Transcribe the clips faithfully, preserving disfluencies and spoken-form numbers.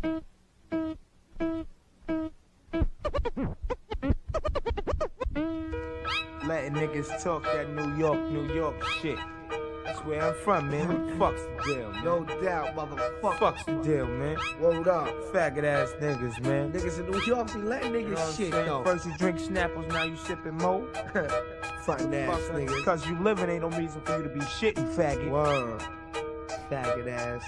Letting niggas talk that New York, New York shit. That's where I'm from, man. What the fuck's the deal, man? No doubt, motherfucker. Fuck's the deal, man? Word up. Faggot ass niggas, man. Niggas in New York be letting niggas, you know shit, though. First you drink Snapples, now you sipping Mo. Fucking ass niggas. Cause you living ain't no reason for you to be shitting, faggot. Word. Faggot ass.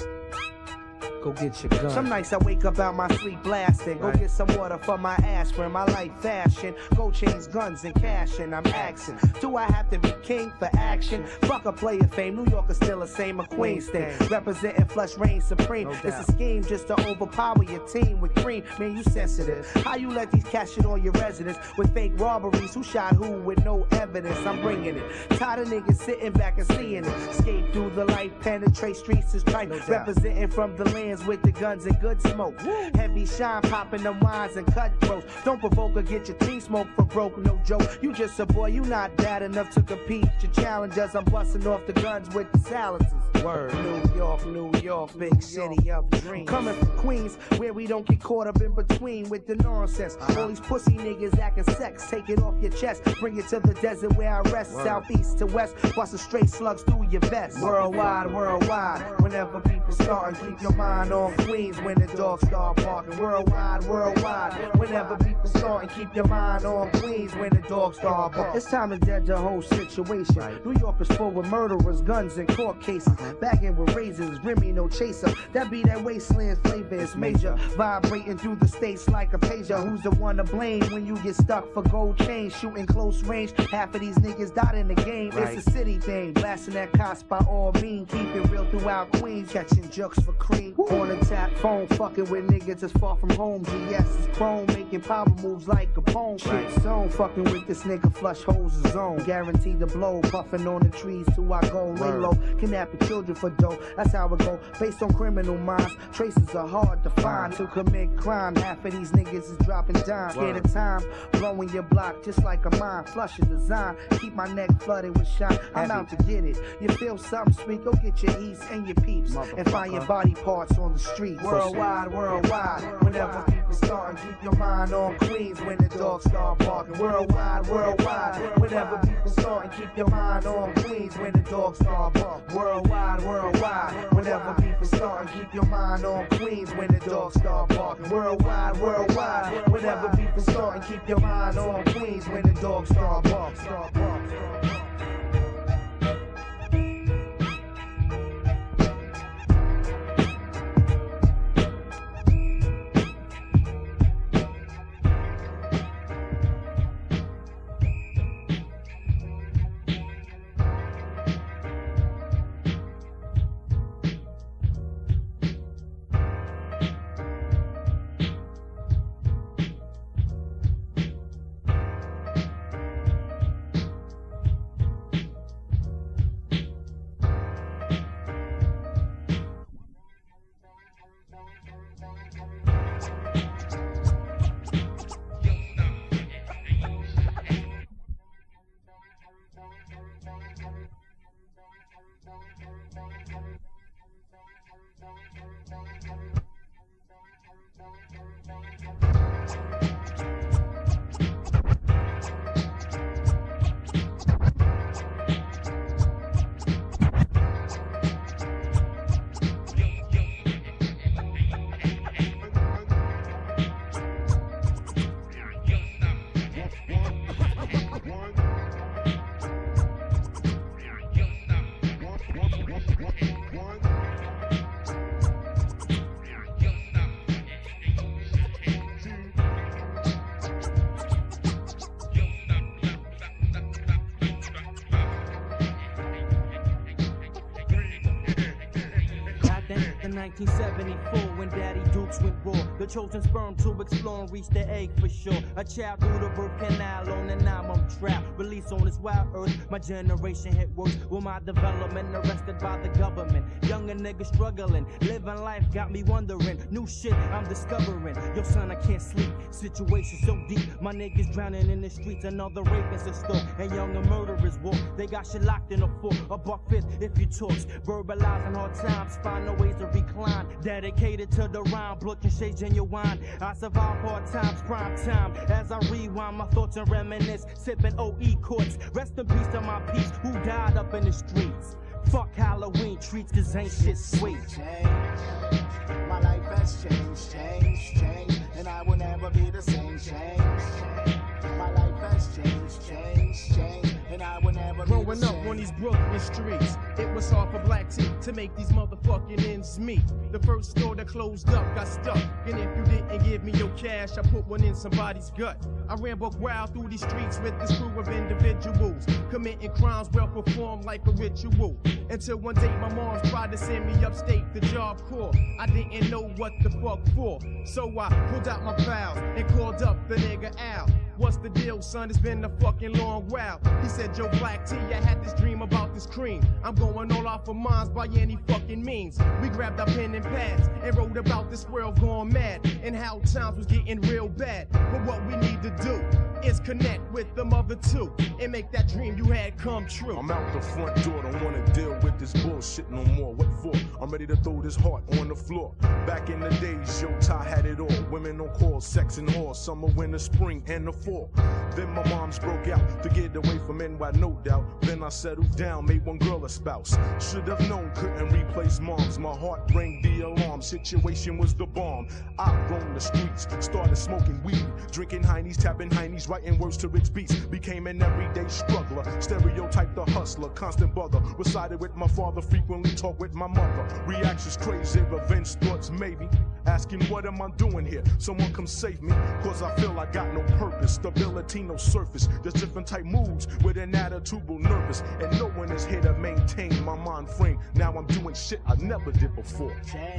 Go get your gun. Some nights I wake up out my sleep blasting. Go right. Get some water for my aspirin. My life fashion. Gold chains, guns, and cash. And I'm asking, do I have to be king for action? Fuck a player fame. New York is still the same. A Queens thing. Representing flush reign supreme. No it's a scheme just to overpower your team with cream. Man, you sensitive. How you let these cats shit on your residence with fake robberies? Who shot who with no evidence? I'm bringing it. Tired of niggas sitting back and seeing it. Escape through the life. Penetrate streets is trite. No representing from the land with the guns and good smoke. Woo. Heavy shine popping them wines and cutthroats. Don't provoke or get your team smoked for broke, no joke. You just a boy, you not bad enough to compete. Your challengers, I'm busting off the guns with the silencers. Word. New York, New York, big city of dreams. Coming from Queens, where we don't get caught up in between with the nonsense. Uh-huh. All these pussy niggas acting sex, take it off your chest. Bring it to the desert where I rest. Word. Southeast to west, busting straight slugs through your vest. Worldwide, worldwide, whenever people startin', keep your mind on Queens when the dogs start barking. Worldwide, worldwide, whenever people startin', keep your mind on Queens when the dogs start barking. It's time to judge the whole situation. Right. New York is full with murderers, guns, and court cases. Bagging with razors, Remy no chaser. That be that wasteland flavor, it's major. Vibrating through the states like a pager. Who's the one to blame when you get stuck for gold chains? Shooting close range, half of these niggas died in the game. Right. It's a city thing, blasting that cops by all means. Keep it real throughout Queens, catching jokes for cream. Woo. On a tap phone, fucking with niggas that's far from home. G S is chrome, making power moves like Capone. Shit zone, fucking with this nigga, flush holes is zone. Guaranteed to blow, puffing on the trees till I go. Lay low, kidnapping children for dough. That's how it go, based on criminal minds. Traces are hard to find to commit crime. Half of these niggas is dropping dimes. Scared of time, blowing your block just like a mine. Flushing design, keep my neck flooded with shine. I'm out to get it. You feel something sweet? Go get your eats and your peeps and find your body parts on the street. Worldwide, worldwide, whenever people startin', keep your mind on Queens when the dogs start barking. Worldwide, worldwide, whenever people startin', keep your mind on Queens when the dogs start barking. Worldwide, worldwide, whenever people startin', keep your mind on Queens when the dogs start barking. Worldwide, worldwide, whenever people startin', keep your mind on Queens when the dogs start barking. Start barking. nineteen seventy-four, when Daddy Dukes went raw, the chosen sperm to explore and reach the egg for sure. A child through the birth canal on an album trap. Released on this wild earth, my generation hit worse. With my development arrested by the government. Younger niggas struggling, living life got me wondering. New shit I'm discovering. Yo son, I can't sleep. Situation so deep, my niggas drowning in the streets. Another rapist in store, and younger murderers walk. They got shit locked in a fort, a buck fifth if you talks. Verbalizing hard times, find no ways to reclaim. incline, dedicated to the rhyme, looking shade genuine. I survive hard times, prime time, as I rewind my thoughts and reminisce, sipping O E courts. Rest in peace to my peace who died up in the streets. Fuck Halloween treats, cause ain't shit sweet. My life has changed, changed, changed, and I will never be the same. Change. My life has changed, changed, changed, and I will never be Growing the up same. on these Brooklyn streets, it was hard for black T to make these motherfucking ends meet. The first store that closed up got stuck, and if you didn't give me your cash, I put one in somebody's gut. I ran buck wild through these streets with this crew of individuals, committing crimes well performed like a ritual. Until one day my mom tried to send me upstate to Job Corps. I didn't know what the fuck for, so I pulled out my pals and called up the nigga Al. What's the deal, son? It's been a fucking long while. He said, Yo, Black T, I had this dream about this cream. I'm going all out for mines by any fucking means. We grabbed our pen and pads and wrote about this world going mad and how times was getting real bad. But what we need to do is connect with them other two and make that dream you had come true. I'm out the front door, don't wanna deal with this bullshit no more. What for? I'm ready to throw this heart on the floor. Back in the days, yo, Ty had it all. Women on call, sex and whore, summer, winter, spring, and the fall. Then my moms broke out to get away from N Y, no doubt. Then I settled down, made one girl a spouse. Should have known, couldn't replace moms. My heart rang the alarm, situation was the bomb. I roamed the streets, started smoking weed, drinking heinies, tapping heinies, writing words to its beats. Became an everyday struggler, stereotyped the hustler, constant bother. Resided with my father, frequently talked with my mother. Reactions crazy, revenge thoughts maybe. Asking what am I doing here? Someone come save me, cause I feel I got no purpose. Stability, no surface, just different type moods with an attitudinal nervous. And no one is here to maintain my mind frame. Now I'm doing shit I never did before. Change,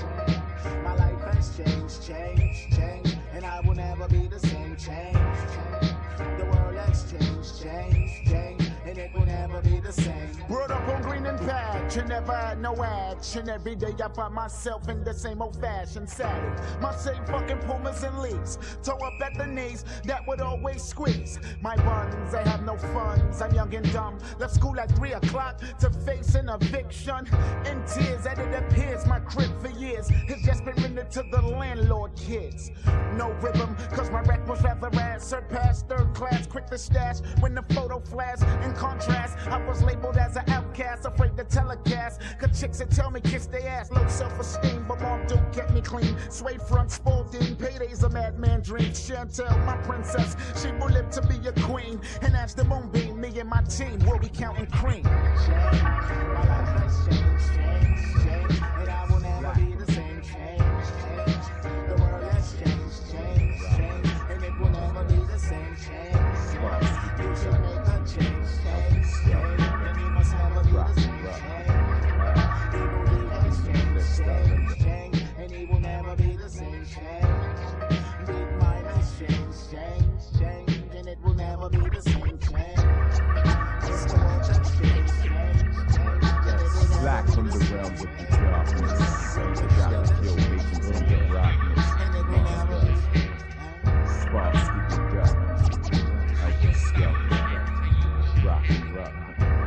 my life has changed, changed, changed, and I will never be the same. Change, the world has changed, changed, changed, and it will never be the same. Brought up on green and patch, and never had no action. Every day I find myself in the same old fashioned saddle. My same fucking Pumas and Lees, toe up at the knees, that would always squeeze. My buns, I have no funds, I'm young and dumb. Left school at three o'clock to face an eviction. In tears, as it appears, my crib for years has just been rented to the landlord kids. No rhythm, cause my rec was rather ass, surpassed third class, quick to stash. When the photo flash, in contrast, I was labeled as an outcast, afraid to telecast. Cause chicks that tell me kiss their ass, low self-esteem, but mom do kept me clean. Suede front, spoiled in, payday's a madman dream. Chantel, my princess, she will live to be a queen. And as the moonbeam, me and my team will be counting cream. Change, my life has changed, changed, changed, and I will never be the same. Change, change, the world has changed, changed, changed, and it will never be the same. Change, you should make a change, change, change, and you must never be the same. Change, evil has changed, changed, changed, and it will never be the same. Change, big mind has changed, changed, changed, and it will never be the same. Change, the world has changed, changed, changed, and it will Black never from be the the same. realms of the darkness, the shadows kill patience from the rockness. And it will never be the same. Sparks with the darkness, like a skeleton, rock and rock.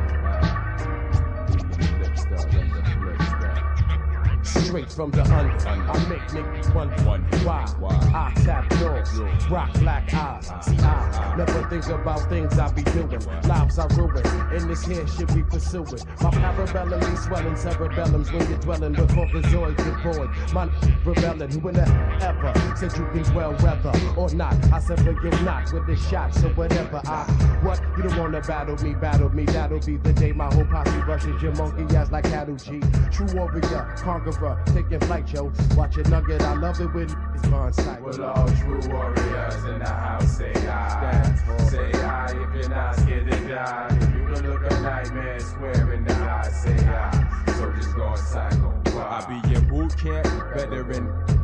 Straight from the under, I make niggas wonder why. I tap yours, rock black eyes. See, I never think about things I be doing. Lives I ruin, and this here shit we pursuing. My parabellum be swelling, cerebellums when you're dwelling with corpozoids get void. My rebelling, who in the ever said you can dwell weather or not? I said, but you're not with the shots or whatever. I, what? You don't wanna battle me, battle me. That'll be the day my whole posse rushes your monkey ass like cattle G. True warrior, conqueror. Taking flight, yo. Watch a nugget, I love it when it's on sight. Well, all true warriors in the house say aye. Say aye if you're not scared to die. If you can look a nightmare square in the eye, say aye. So just go inside, go. I be your boot camp veteran.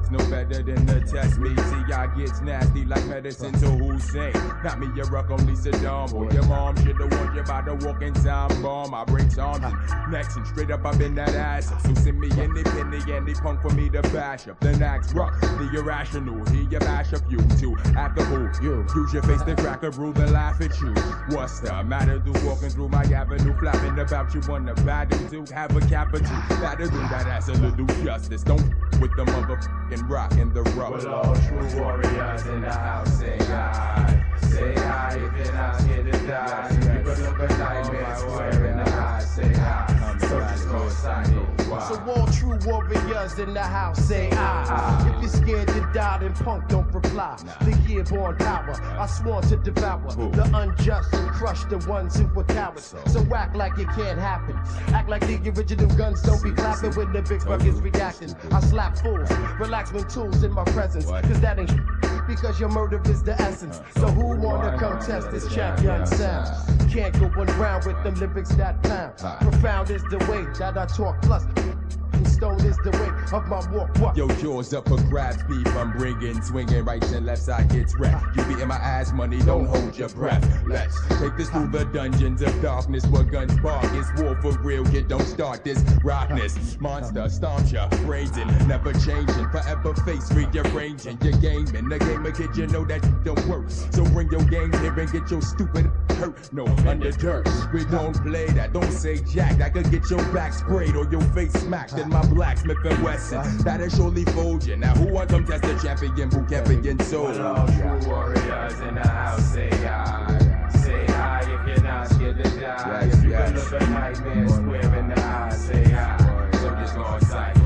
It's no better than the test me. See, I gets nasty like medicine to Hussein. Not me, your ruck, only Saddam. Boy, your mom should've warned you about the walking time bomb. I break arms and necks and straight up up in that ass. So send me any penny, any punk for me to bash up. The next rock, the irrational. Here you mash up you two. After who? You. Use your face to crack a rule and laugh at you. What's the matter? Do walking through my avenue, flapping about you on the battle to have a capital. Better do that ass a little justice. Don't with the motherfucking rock and the rock. With all true warriors in the house, say hi. Say hi if you're not scared to die. You could look a nightmare square in the eye, say hi. So just go cycle. So all true warriors in the house, say I. If you're scared to die, then punk don't reply. The year born power, I swore to devour the unjust and crush the ones who were cowards. So act like it can't happen. Act like the original guns don't be clapping when the big buck is reacting. I slap fools, relax when tools in my presence. Cause that ain't because your murder is the essence. So who wanna come test this champion sound? Can't go one round with them lyrics that pound. Profound is the way that I talk, plus and stone is the way of my walk. What? Yo, jaws up for grabs, beef I'm bringing, swinging right and left side gets wrecked. You beating my ass, money, don't hold your breath. Let's take this through the dungeons of darkness where guns bark. It's war for real, kid, don't start this rockness. Monster, stomp ya, brazen, never changing, forever face rearranging. Your game in the game of kid, you know that don't work. So bring your game here and get your stupid hurt. No, under dirt, we don't play that, don't say jack. That could get your back sprayed or your face smacked. In my blacksmith and Wesson, that'll surely fold you. Now who want to test the champion who can't begin so? With all true warriors in the house, say hi. Say hi if you're not scared to die. If you can look a nightmare square in the eye, say hi. So just go cycle.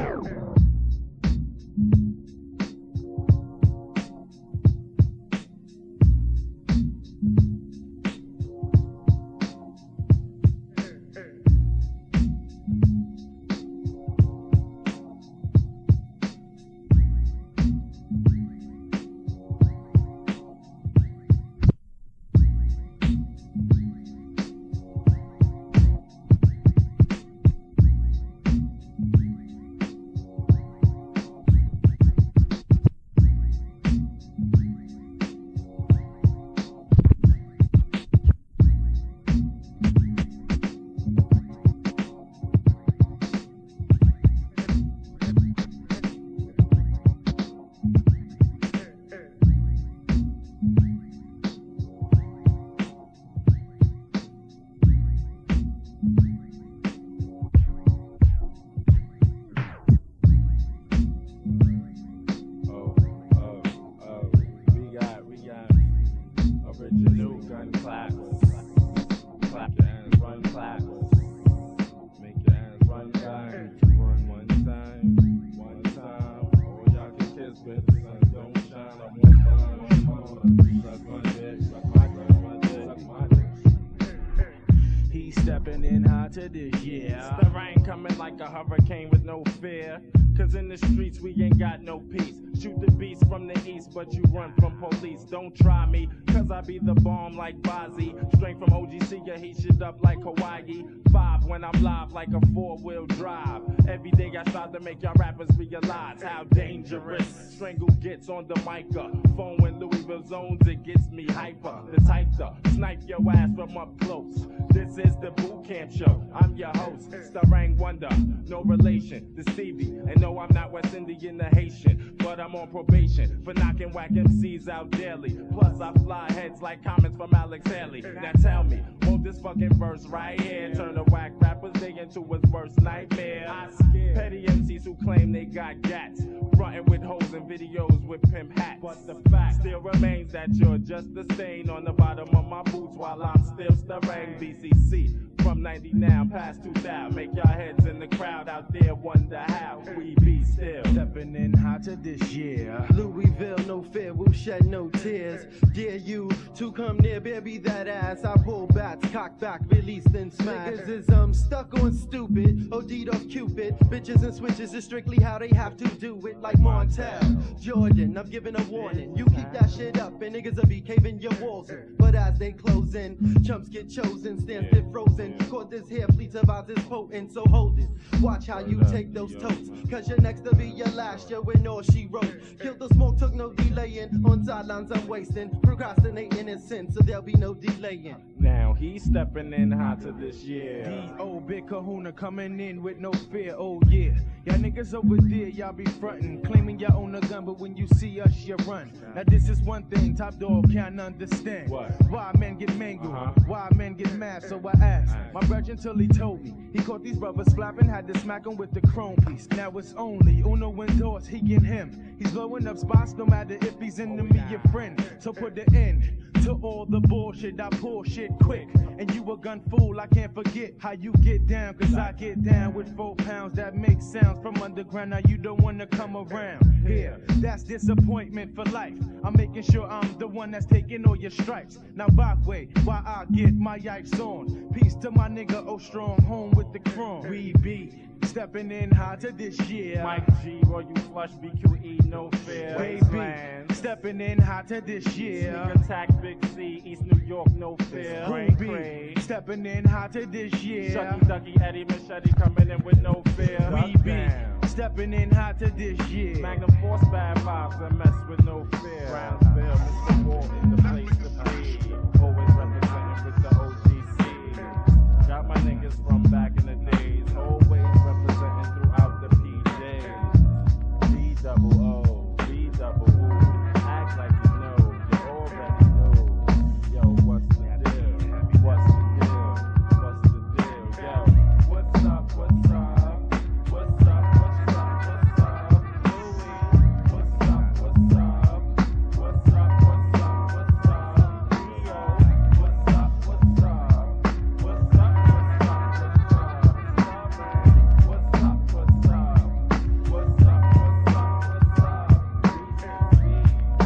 Cause in the streets we ain't got no peace. Shoot the beast from the east, but you run from police. Don't try me, cause I be the bomb like Bazzi. Straight from O G C, ya heat shit up like Hawaii. Five when I'm live like a four-wheel drive. Every day I strive to make y'all rappers realize how dangerous Strangle gets on the microphone. When Louisville zones, it gets me hyper. The type to snipe your ass from up close. This is the boot camp show. I'm your host, Starang Wonder. No relation to Stevie. And no, I'm not West Indian or Haitian, but I'm on probation for knocking whack M Cs out daily. Plus I fly heads like comments from Alex Haley. Now tell me, won't this fucking verse right here turn a whack rapper's day into his worst nightmare? I scare petty M Cs who claim they got gats, frontin' with hoes and videos with pimp hats. But the fact still remains that you're just a stain on the bottom of my boots while I'm still Starang. B C C from ninety now past two thousand. Make y'all heads in the crowd out there wonder how we be still. Stepping in hotter this year. Louisville, no fear, will shed no tears. Dare you to come near, baby, that ass. I pull bats, cock back, release, then smash. Niggas is um stuck on stupid, O D'd off Cupid. Bitches and switches is strictly how they have to do it, like Montel. Jordan, I'm giving a warning. You keep that shit up and niggas will be caving your walls in. But as they close in, chumps get chosen, stand stiff frozen. Caught this hair fleets about this potent, so hold it. Watch how you take those totes, cause your next to be your last year when all she wrote. Killed the smoke, took no delaying. On sidelines I'm wasting, procrastinating is sin, so there'll be no delaying. Now he's stepping in hot to this year. D O Big Kahuna coming in with no fear, oh yeah. Y'all niggas over there, y'all be frontin', claiming y'all own a gun, but when you see us, you run. Now this is one thing Top Dog can't understand. What? Why men get mangled, Uh-huh. why men get mad, so I asked my brother until he told me. He caught these brothers flapping, had to smack him with the chrome piece. Now it's only Uno and Dos, he and him. He's blowing up spots no matter if he's enemy or friend. So put the end to all the bullshit, I pull shit quick. And you a gun fool, I can't forget how you get down, cause I get down with four pounds that make sounds from underground. Now you don't wanna come around here, that's disappointment for life. I'm making sure I'm the one that's taking all your stripes. Now back way, while I get my yikes on. Peace to my nigga O Strong, home with the chrome. We be stepping in hot to this year. Mike G, Roy, you flush, B Q E, no fear. Baby, stepping in hot to this year. Sneak attack, Big C, East New York, no fear. Who be stepping in hot to this year. Shucky Ducky, Eddie Machete coming in with no fear. We be stepping in hot to this year. Magnum Force, bad vibes, and mess with no fear. Brownsville, Mister Walton, the place to be. Always representing with the O G C. Got my niggas from back in the days. Always representing throughout the P Js. B double O, B double O. Act like you know, you already know. Yo, what's the deal? What's the deal? What's the deal? Yo, what's up? What's up? What's up? What's up? What's up? Louis, what's up? What's up? What's up? What's up? What's up? Leo, what's up? What's up? What's up? What's up? What's up? Strawberry, what's up? What's up? What's up? What's up? What's up? B T C.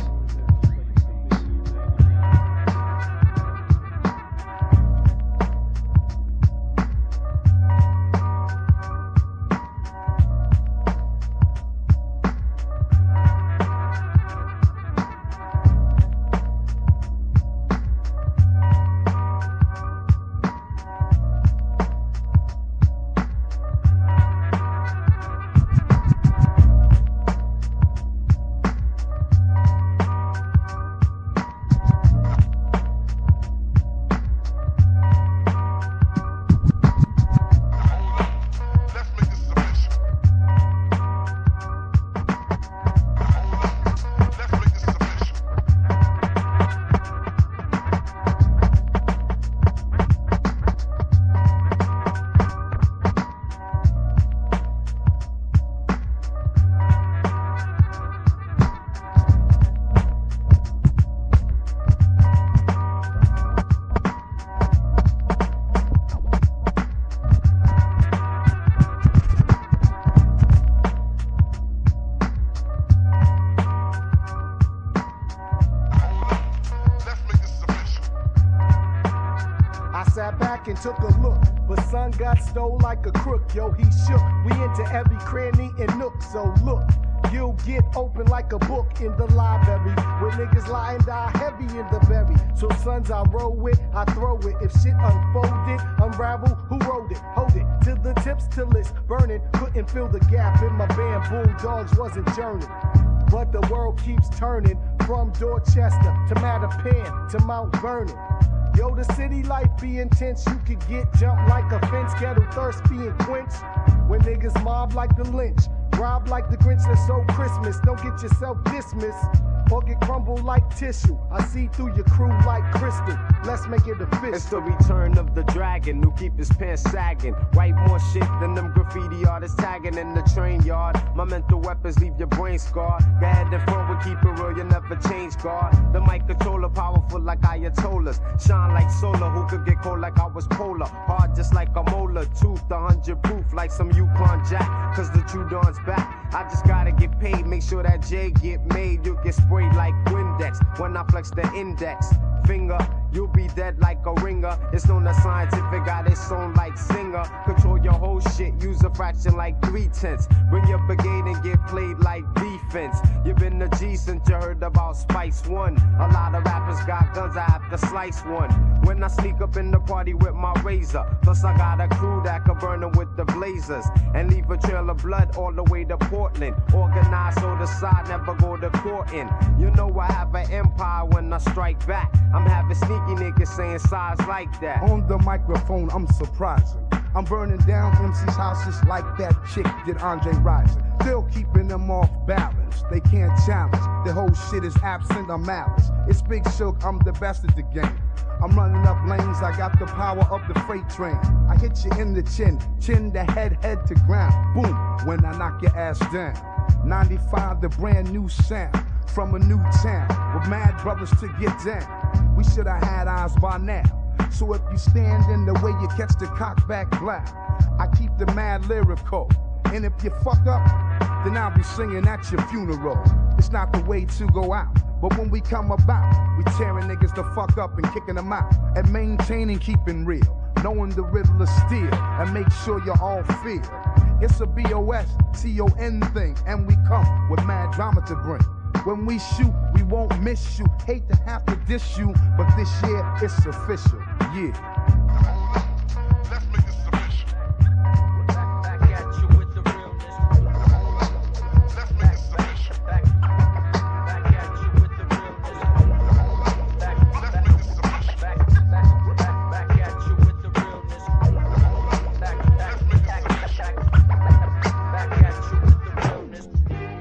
And took a look, but son got stole like a crook. Yo, he shook. We into every cranny and nook. So look, you'll get open like a book in the library. Where niggas lie and die heavy in the berry. So sons, I roll with, I throw it. If shit unfolded, unravel, who wrote it? Hold it to the tips till it's burning. Couldn't fill the gap in my bamboo. Dogs wasn't churning. But the world keeps turning from Dorchester to Mattapan to Mount Vernon. Yo, the city life be intense, you could get jumped like a fence, kettle thirst being quenched. When niggas mob like the lynch, rob like the Grinch that sold Christmas. Don't get yourself dismissed or get crumbled like tissue. I see through your crew like crystal. Let's make it official. It's the return of the dragon who keep his pants sagging. Write more shit than them graffiti artists tagging in the train yard. My mental weapons leave your brain scarred. Go ahead and forward, keep it real, you never change guard. The mic controller powerful like Ayatollahs. Shine like solar, who could get cold like I was polar. Hard just like a molar, tooth, a hundred proof like some Yukon Jack. Cause the true dawn's back. I just gotta get paid, make sure that J get made. You get sprayed like Windex when I flex the index finger. You'll be dead like a ringer. It's known as scientific, got its own like singer. Control your whole shit, use a fraction like three tenths. Bring your brigade and get played like defense. You've been a G since you heard about Spice One. A lot of rappers got guns, I have to slice one. When I sneak up in the party with my razor, plus I got a crew that can burn them with the blazers and leave a trail of blood all the way to Portland. Organized so the side never go to court in. You know I have an empire when I strike back. I'm having sneaky niggas saying size like that. On the microphone, I'm surprising. I'm burning down M C's houses like that chick did Andre Rison. Still keeping them off balance. They can't challenge. The whole shit is absent of malice. It's Big Shook, I'm the best at the game. I'm running up lanes, I got the power of the freight train. I hit you in the chin, chin to head, head to ground. Boom, when I knock your ass down. ninety-five, the brand new sound. From a new town, with mad brothers to get down. We should have had eyes by now. So if you stand in the way, you catch the cock back black. I keep the mad lyrical. And if you fuck up, then I'll be singing at your funeral. It's not the way to go out. But when we come about, we tearing niggas the fuck up and kicking them out. And maintaining keeping real. Knowing the riddle is steel. And make sure you all feel. It's a B O S C O N thing. And we come with mad drama to bring. When we shoot, we won't miss you. Hate to have to diss you, but this year it's official. Yeah. Let's make this official. Back, back at you with the realness. Let's make this official. Back, back at you with the realness. Back, back, back, back, back, back at you with the realness. Back, back, back, back, back at you with the realness.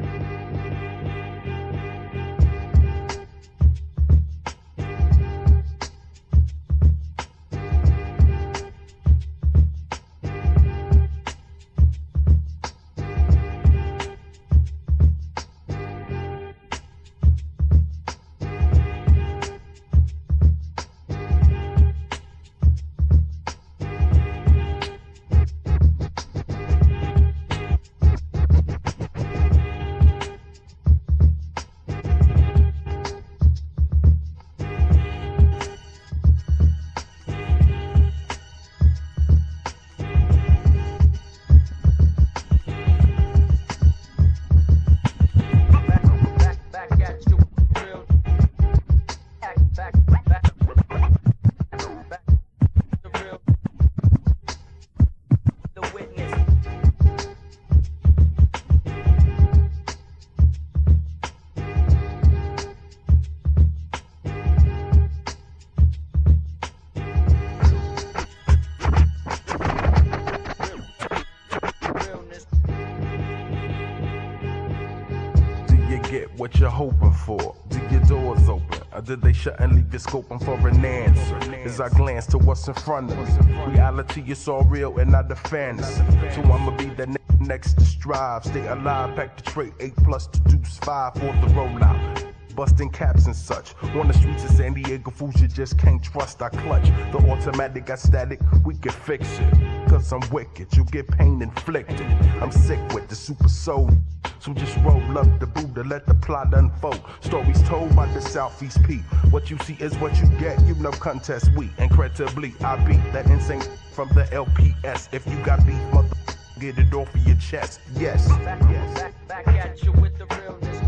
What you're hoping for? Do your doors open? Or did they shut and leave you scoping for an answer? As I glance to what's in front of me, reality is all real and not a fantasy. So I'ma be the ne next to strive. Stay alive, pack the tray, eight plus to deuce five for the rollout. Busting caps and such. On the streets of San Diego, fools you just can't trust. I clutch the automatic, got static, we can fix it. Cause I'm wicked, you get pain inflicted. I'm sick with the super soul. So just roll up the Buddha, let the plot unfold. Stories told by the Southeast Peak. What you see is what you get, you know contest we. Incredibly, I beat that insane from the L P S. If you got beef, mother, get it off of your chest. Yes, back, yes. Back, back at you with the realness.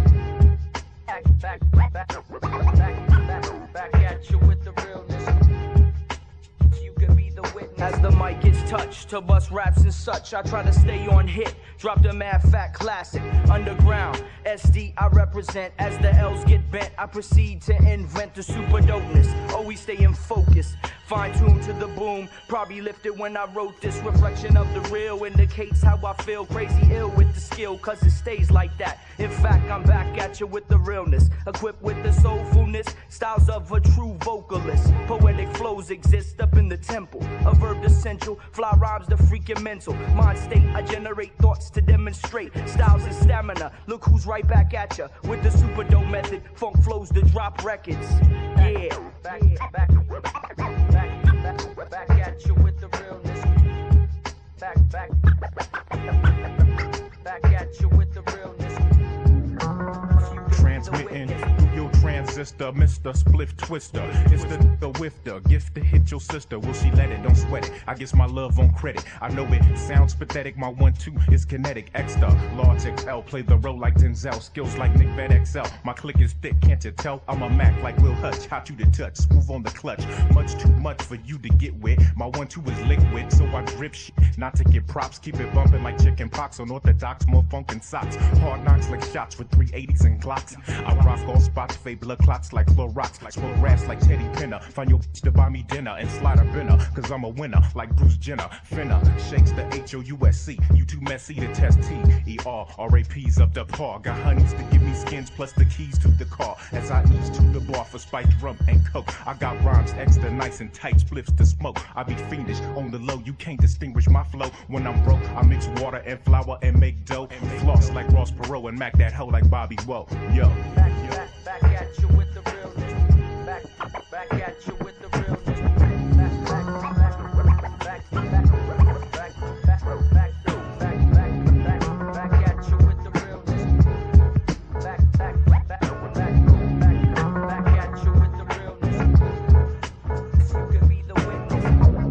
Back, back, back, back, back, back at you with the realness. You can be the witness. As the mic gets touched to bust raps and such, I try to stay on hit. Drop the mad fat classic. Underground, S D I represent. As the L's get bent, I proceed to invent the super dopeness. Always stay in focus. Fine tuned to the boom, probably lifted when I wrote this. Reflection of the real indicates how I feel. Crazy ill with the skill, cause it stays like that. In fact, I'm back at you with the realness. Equipped with the soulfulness, styles of a true vocalist. Poetic flows exist up in the temple. A verb essential, fly rhymes the freaking mental. Mind state, I generate thoughts to demonstrate. Styles and stamina, look who's right back at ya. With the super dope method, funk flows to drop records. Yeah, back, back, back, back. Back, back at you with the realness. Back, back, back at you with the realness. transmitting through your transistor, Mister Spliff Twister. It's the the wifter, gift to hit your sister. Will she let it? Don't sweat it. I guess my love on credit. I know it sounds pathetic. My one two is kinetic. Extra large X L, play the role like Denzel. Skills like Nick Vet X L. My click is thick, can't you tell? I'm a Mac like Will Hutch. Hot you to touch, smooth on the clutch. Much too much for you to get wet. My one two is liquid, so I drip shit. Not to get props, keep it bumping like chicken pox. Unorthodox, more funk and socks. Hard knocks like shots with three eighties and Glocks. I rock all spots, fade blood clots like Clorox. Like smoke rats like Teddy Penner. Find your bitch to buy me dinner and slide a binner. Cause I'm a winner like Bruce Jenner. Finna shakes the H O U S C. You too messy to test T E R R A P's up the par. Got honeys to give me skins plus the keys to the car. As I ease to the bar for spiked rum and coke. I got rhymes extra nice and tight, spliffs to smoke. I be fiendish on the low, you can't distinguish my flow. When I'm broke, I mix water and flour and make dough. Floss like Ross Perot and Mac that hoe like Bobby Woe. Yo. Back, back, back at you with the realness. Back, back at you with the realness. Back, back, back, back, back, back, back, back, back, back, back, back, back at you with the realness. Back, back, back, back, back, back at you with the realness. You could be the witness.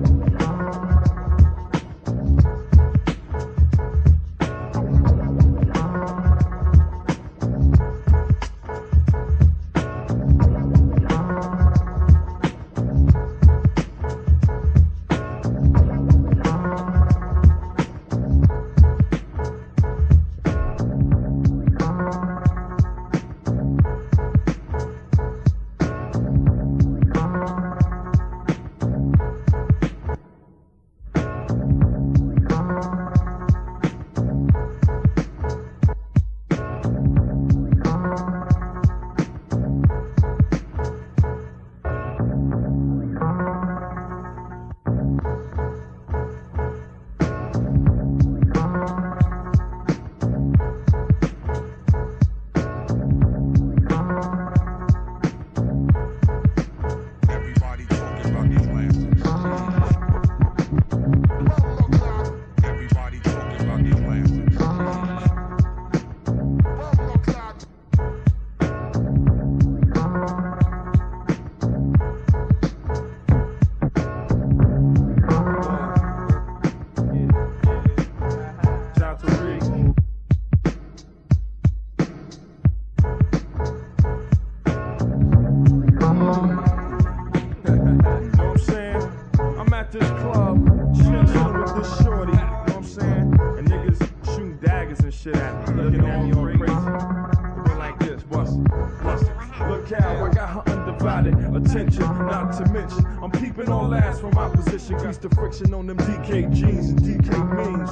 The friction on them D K jeans and D K means.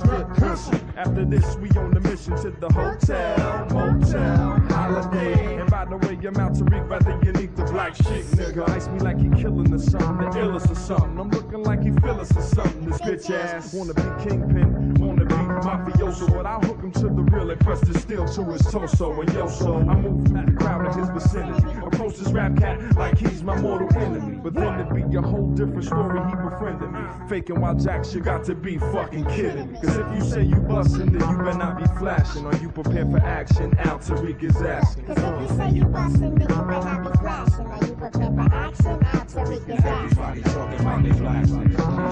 After this, we on the mission to the hotel, motel, holiday. And by the way, I'm out to reek rather you need the black shit, nigga. Ice me like he killing or something, the illest or something. I'm looking like he feel us or something. This bitch ass wanna be kingpin, wanna be mafioso, but I'll hook him to the real and press the steel to his torso. And yo, so I move through the crowd in his vicinity, approach this rap cat like he's my mortal enemy. But then it'd be a whole different story, he befriended me. Faking while Jack, you got to be fucking kidding me. Cause if you say you bustin', then you better not be flashing. Are you prepared for action? Al Tariq is asking. Cause if you say you bustin', then you better not be flashing. Are you prepared for action? Al Tariq is asking. Everybody talking about they blasting.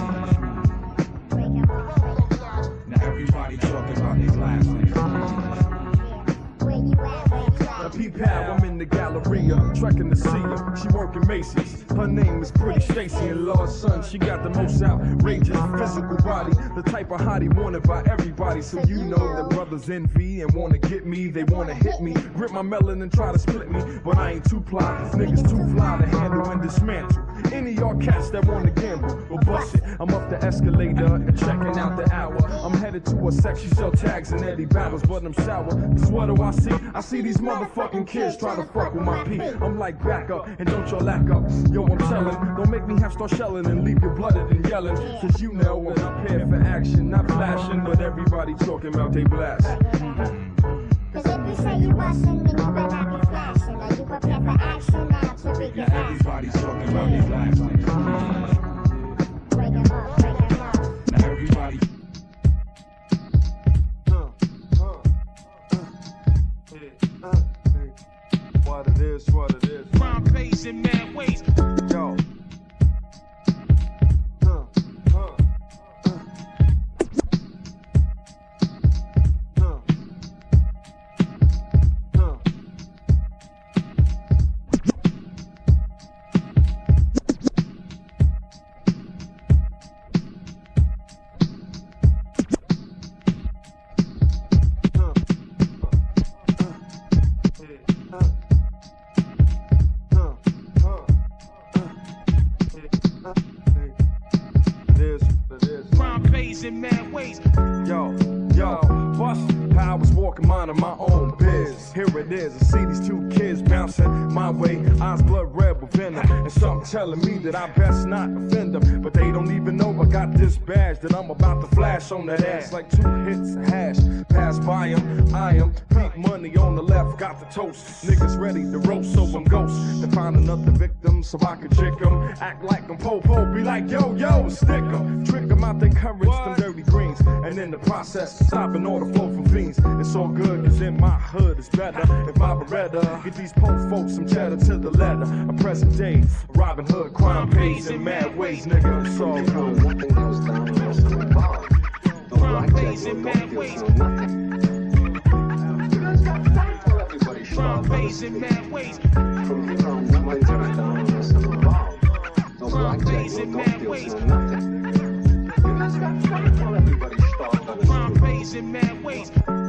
Now everybody talking about they blasting. Where you at? Where you at? Now P-Pal, I'm in the Galleria, trekking to see her. She working Macy's. Her name is Pretty Stacy, and Lord's son, she got the most outrageous physical body. The type of hottie wanted by everybody. So you know that brothers envy and wanna get me. They wanna hit me, grip my melon and try to split me. But I ain't too ply, niggas too fly to handle and dismantle. Any of y'all cats that wanna gamble, well bust it. I'm up the escalator and checking out the hour. I'm headed to a section, sell tags and Eddie battles, but I'm sour. Cause what do I see? I see these motherfucking kids try to fuck with my pee. I'm like, back up and don't y'all lack up. Yo, I'm telling, don't make me have start shelling and leave you blooded and yelling. Cause you know I'm prepared for action, not flashing, but everybody talking about they blast. Cause if you say you bustin', then you better not be flashing. Are you prepared for action? Now Tariq is asking. Everybody talking about they blasting. Break him up, break him up. Now everybody. Uh, uh, uh, uh, uh, what it is, what it is. Crime pays in mad ways. Yo. In mad ways. Yo, yo, bust how I was walking minding my own biz. Here it is, I see these two kids bouncing my way, eyes blood red with venom, and something telling me that I best not offend them. But they don't even know I got this badge that I'm about to flash on that ass like two hits of hash. Pass by them, I am beat money on the left, got the toast. Niggas ready to roast, so I'm ghost. To find another victim so I can trick them. Act like I'm po-po, be like yo, yo, stick them. Trick them out their courage, them dirty greens. And in the process, stopping all the flow from fiends. It's all good, cause in my hood it's better. If my Beretta, get these po folks some cheddar to the letter. A present day, Robin Hood, crime pays in mad ways, nigga. It's all good. Nothing goes down unless it's involved. No blackjack, no dope deals, no nothing. You guys got time for everybody sharp. Crime pays in mad ways. From here on, nothing goes down unless it's involved. No blackjack, no dope deals, no nothing. You guys got time for everybody sharp on the crime pays in mad ways.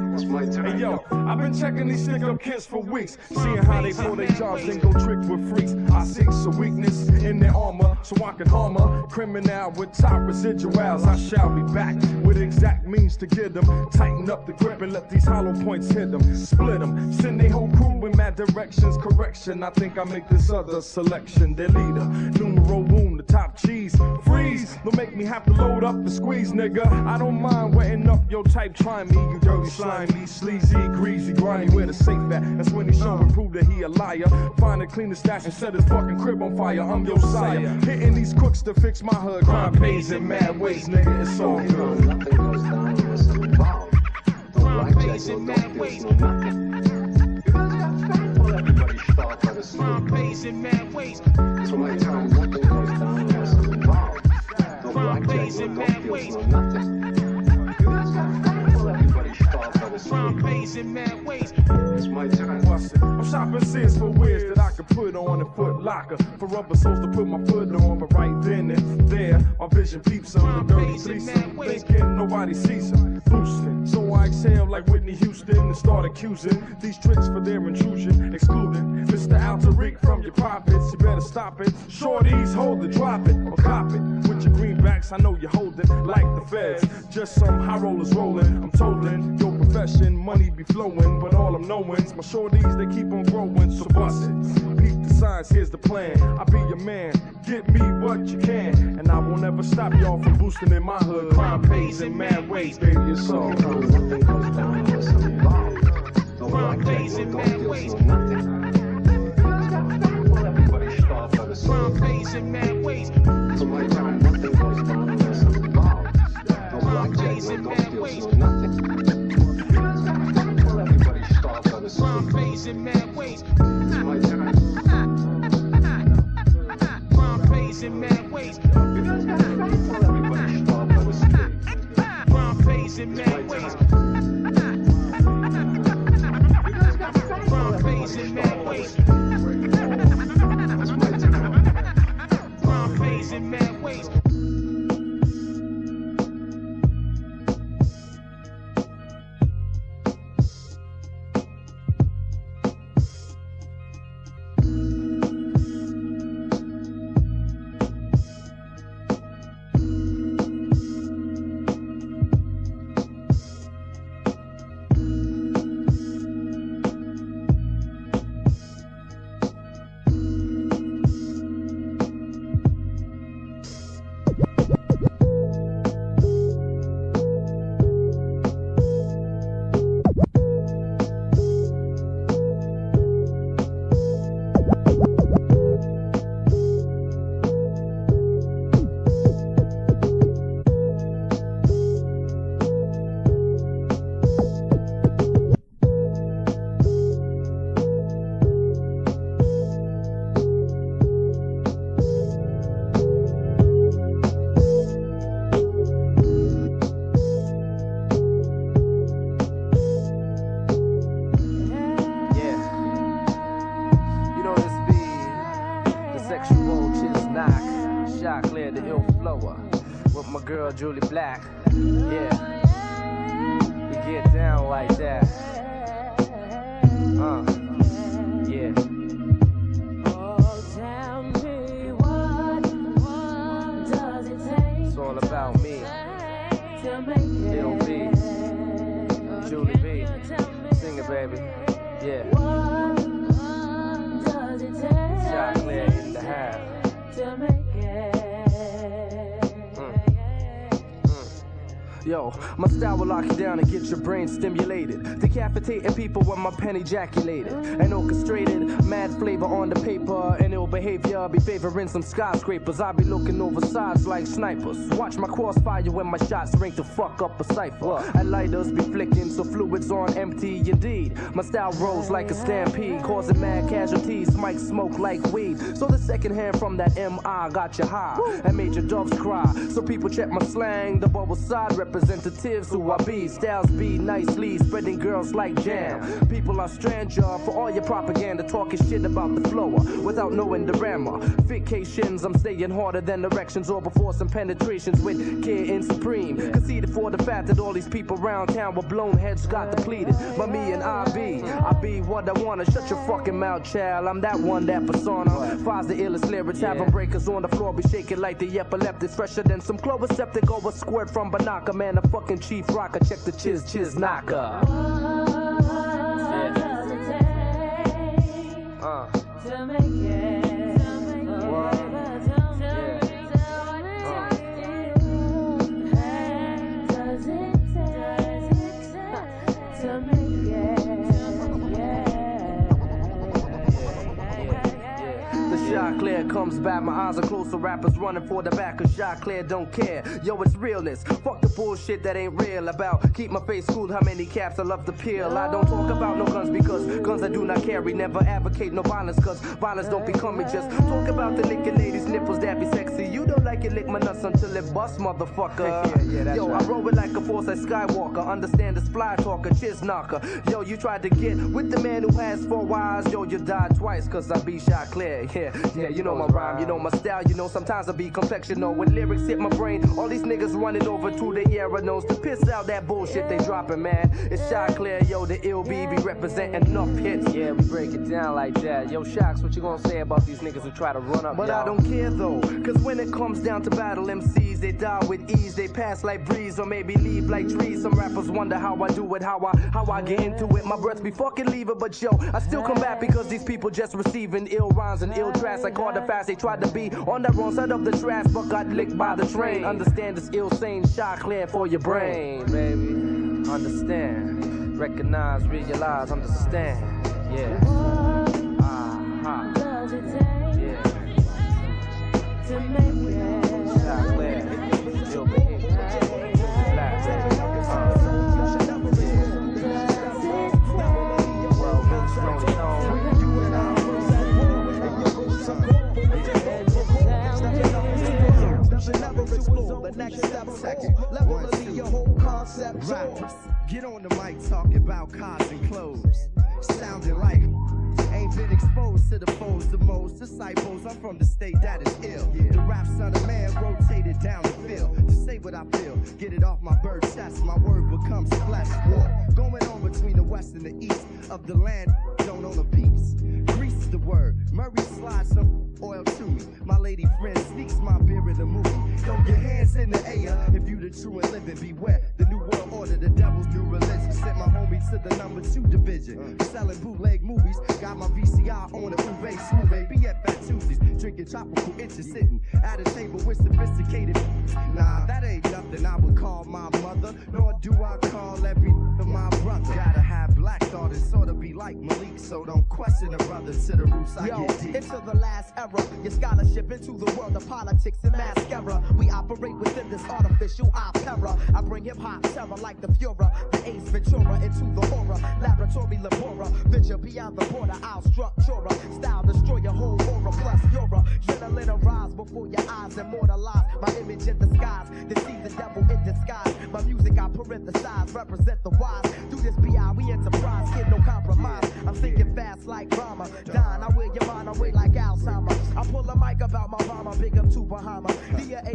Hey yo, I've been checking these stick-up kids for weeks, seeing how they pull their jobs and go trick with freaks. I see some weakness in their armor, so I can harm a criminal with top residuals. I shall be back with exact means to get them. Tighten up the grip and let these hollow points hit them. Split them, send their whole crew in mad directions. Correction, I think I make this other selection. Their leader, numero boom, the top cheese. Freeze, don't make me have to load up the squeeze, nigga. I don't mind wetting up your type, try me, you dirty slimy, sleazy, greasy, grimy, where the safe at. That's when he show and prove that he a liar. Find a clean the stash and set his fucking crib on fire. I'm your sire. Hitting these crooks to fix my hood. Crime pays in mad ways, nigga. It's all good. Nothing goes down unless it's involved. No blackjack, no dope deals, no nothing. You guys got time for everybody start by the school. Crime pays in mad ways. So my time, nothing goes down unless it's involved. No blackjack, no dope deals, no nothing. You guys got time for everybody start by the school. Crime pays in mad ways. It's my time. I'm shopping Sears for wears that I can put on a Foot Locker. For rubber soles to put my foot on, but right then and there, my vision peeps on the dirty threesome. Thinking nobody sees them. Boosting. So I exhale like Whitney Houston and start accusing these tricks for their intrusion. Excluding Mister Alteric from your profits. You better stop it. Shorties, hold it, drop it, or cop it. With your greenbacks, I know you hold it like the feds. Just some high rollers rolling. I'm told your profession, money be flowing, but all I'm knowing is my shorties, they keep on growing, so bust it. Peep the signs, here's the plan. I'll be your man, get me what you can, and I won't ever stop y'all from boosting in my hood. Crime pays in mad ways, baby, it's all good. Nothing goes down unless it's involved. No blackjack, no dope deals, no nothing. Everybody start by the school. Crime pays in mad ways. So my time, nothing goes down unless it's involved. No blackjack, no dope deals, no nothing. Crime pays in mad ways. My time. Crime pays in mad ways. Everybody start by the street. Crime pays in mad ways. Crime pays in mad ways. My time. Crime pays in mad ways. the ill flower. With my girl Julie Black. Yeah. We get down like that. Uh. Yeah. Oh, tell me what, what does it take? It's all about me. To make it. Lil B. Julie B. Sing it, baby. Yeah. What, what does it take? Shot clear in the house. To make it. Yo, my style will lock you down and get your brain stimulated. Decapitating people when my pen ejaculated. And orchestrated, mad flavor on the paper. And ill behavior, be favoring some skyscrapers. I be looking over sides like snipers. Watch my crossfire when my shots ring to fuck up a cipher. And lighters be flicking, so fluids on empty indeed. My style rolls like a stampede, causing mad casualties. Mic smoke like weed. So the second hand from that M I got you high and made your doves cry. So people check my slang, the bubble side representatives who I be. Styles be nicely spreading girls like jam. People are stranger for all your propaganda, talking shit about the flower without knowing the ramifications. I'm staying harder than erections or before some penetrations with care and supreme. Conceded for the fact that all these people around town were blown heads got depleted. But me and I be, I be what I wanna. Shut your fucking mouth, child. I'm that one, that persona. Fives the illest lyrics, having breakers on the floor, be shaking like the epileptics. Fresher than some clover septic or a squirt from Banaka. Man, a fucking chief rocker. Check the chiz chiz knocker. Uh. To make it. Shot clear comes back, my eyes are closed, so rappers running for the back, cause shot clear don't care. Yo, it's realness. Fuck the bullshit that ain't real about. Keep my face cool, how many caps I love to peel. I don't talk about no guns because guns I do not carry. Never advocate no violence cause violence don't become me. Just talk about the licking ladies' nipples that be sexy. You don't like it, lick my nuts until it busts, motherfucker. yeah, yeah, Yo, right. I roll it like a force like Skywalker. Understand this fly talker, chiz knocker. Yo, you tried to get with the man who has four wives. Yo, you died twice cause I be shot clear. Yeah. Yeah, you know my rhyme, you know my style, you know sometimes I be complexional. When lyrics hit my brain, all these niggas running over to the era knows to piss out that bullshit they dropping, man. It's shot clear, yo, the ill B be representing enough hits. Yeah, we break it down like that. Yo, Shocks, what you gonna say about these niggas who try to run up? But y'all? I don't care though, cause when it comes down to battle M Cs, they die with ease, they pass like breeze or maybe leave like trees. Some rappers wonder how I do it, how I how I get into it. My breath be fucking leaving, but yo, I still come back because these people just receiving ill rhymes and ill tracks. Like all the fast, they tried to be on the wrong side of the tracks, but got licked by the train. Understand this ill sane shot clear for your brain, baby. Understand, recognize, realize, understand. Yeah. Uh-huh. Yeah. To make it. Shot clear. Ill behavior. Black, baby. Never explore the next step, second level of your whole concept. Rappers, get on the mic talking about cars and clothes, sounding like ain't been exposed to the foes, the most disciples. I'm from the state that is ill. The rap son of man rotated down the field to say what I feel, get it off my bird chest. My word becomes flesh. War going on between the west and the east of the land. Don't own a piece. Grease is the word. Murray slides some oil to me. My lady friend sneaks my beer in the movie. Throw your hands in the air if you the true and living. Beware the new world order, the devil's new religion. Sent my homie to the number two division. Selling bootleg movies. Got my V C R on the Uve smooth. Baby at Fat Tuesdays. Drinking tropical inches, sitting at a table with sophisticated. Nah, that ain't nothing I would call my mother. Nor do I call every of my brother. Gotta have black thought and sort of be like Malik. So don't question a brother to the roots I Yo, get deep. into the last era, your scholarship into the world of politics and mascara. We operate within this artificial opera. I bring hip hop terror like the Fuhrer, the Ace Ventura into the horror. Laboratory labora, venture beyond the border. I'll structure style, destroy your whole aura. Plus you're a general rise before your eyes, immortalize my image in the skies. Deceive the devil in disguise. My music I parenthesize, represent the wise. Through this B I we enterprise, get no compromise. I'm thinking fast like Brahma. Don, I wear your mind away like Alzheimer. I pull a mic about my mama, big up to Bahama. D A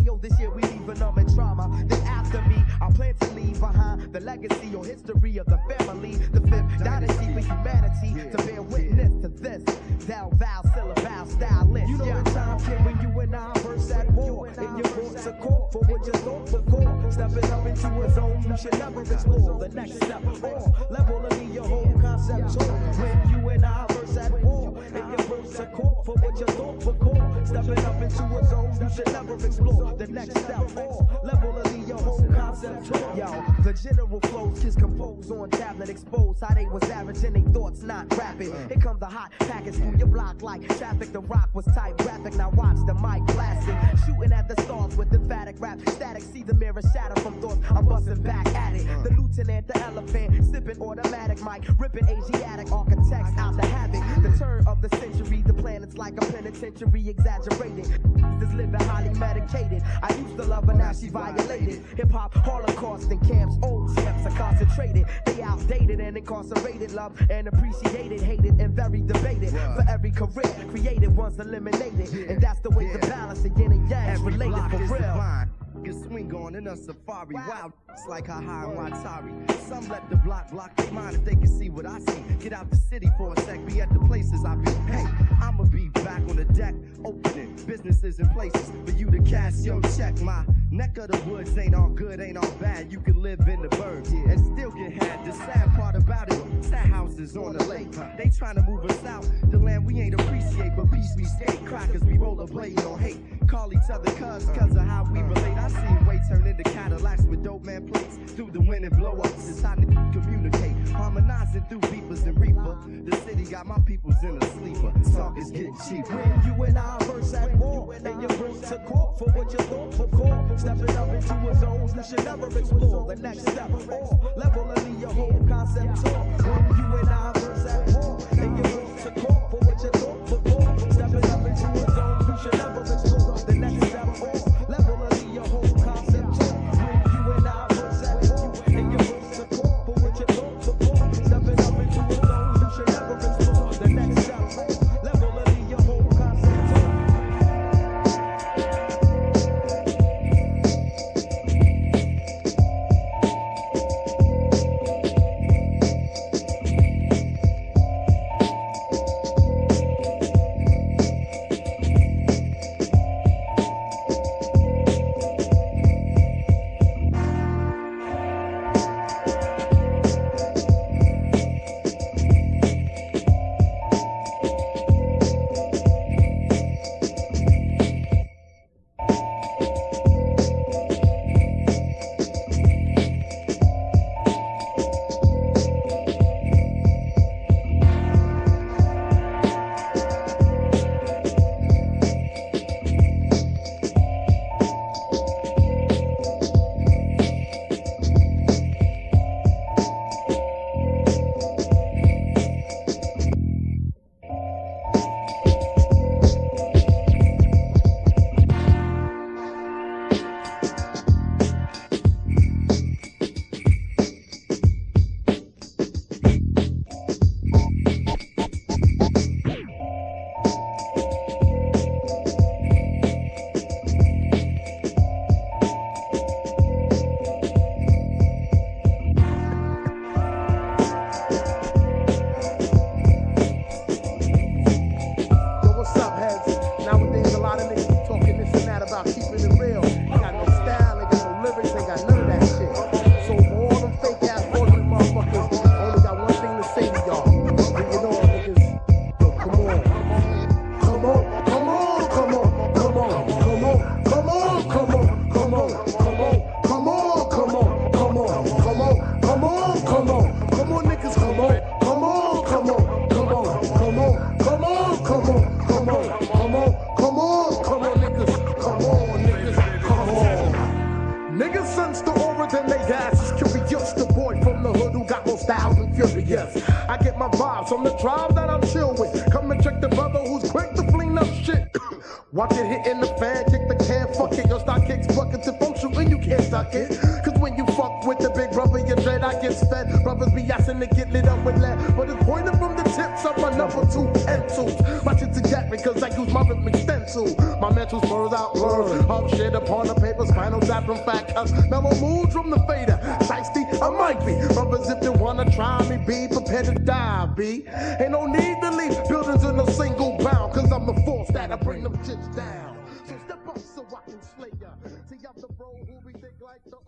the legacy or history of the family. The fifth dynasty for humanity to bear witness to this. Thou, thou, syllable, stylist. You know yeah. the time came when you and I first at war. And your books are caught for what you thought before. Stepping up into a zone you should never explore. The next step or level of your whole concept tour. When you and I first at war. And your books are caught for what you thought before. Stepping up into a zone you should never explore. The next step or level of your whole concept tour. Yo, the general flows kids compose on tablet expose how they was averaging they thoughts not rapping. Here comes the hot package through your block like traffic. The rock was type graphic. Now watch the mic blasting, shooting at the stars with emphatic rap. Static, see the mirror shatter from thoughts. I'm busting back at it. The lieutenant, the elephant, sipping automatic mic, ripping Asiatic architects out the havoc. The turn of the century, the planet's like a penitentiary, exaggerated. This living highly medicated. I used to love her, now she violated. Hip hop holocaust in camps, old camps are concentrated. They outdated and incarcerated, love and appreciated, hated and very debated. For every career, created one's eliminated, and that's the way the balance of yin and yang is related for real. Can swing on in a safari, wow. It's like ha ha and Watari. Some let the block block their mind if they can see what I see. Get out the city for a sec, be at the places I be. Hey, I'ma be back on the deck, opening businesses and places for you to cash your check. My neck of the woods ain't all good, ain't all bad. You can live in the burbs and still get had. The sad part about it, sad houses on the lake. They trying to move us out, the land we ain't appreciate, but peace we skate. Crackers we roll a blade on hate. Call each other cuz, cuz of how we relate. I seen way turn into Cadillacs with dope man plates through the wind and blow ups. It's how to communicate, harmonizing through beepers and reaper. The city got my peoples in a sleeper. Talk is getting cheaper. When you and I first at war, and your books to court for what you thought before. Stepping up into a zone you should never explore. The next step or level of your whole concept tour. When you and I first at war, and your books to court for what you thought before. Stepping up into a zone you should never explore. The next step or level of your whole concept tour. When you and I first at war, and your books to court for what you thought before. Stepping up into a zone you should never explore. The next step or level of your whole concept tour. From the tribe that I'm chill with. Come and check the brother who's quick to clean up shit. Watch it hit in the fan, kick the can, fuck it. Your stock kicks buckets if I'm shooting, you can't suck it. Cause when you fuck with the big brother, your dread I get fed. Brothers be asking to get lit up with lead. But it's pointed from the tips of my number two and twos. My shit's a jack because I use my rhythmic stencil. My mental spurs out blurred. Hum shit upon the paper, spinal tap from fat cuts. Now I move from the fader. Shiesty, I might be. Brothers, if you wanna try me, be prepared to die, B. Ain't no need to leave buildings in a single bound, cause I'm the force that'll bring them shits down. So step up so I can slay ya. See, I'm the bro who we think like the